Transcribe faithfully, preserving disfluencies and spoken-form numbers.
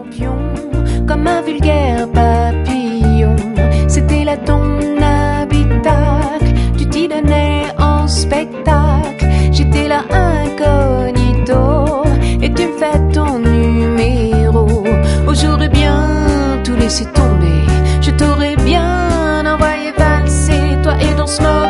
champion, comme un vulgaire papillon. C'était là ton habitacle, tu t'y donnais en spectacle. J'étais là incognito, et tu me fais ton numéro. Oh, j'aurais bien tout laissé tomber, je t'aurais bien envoyé valser, toi et ton smoke.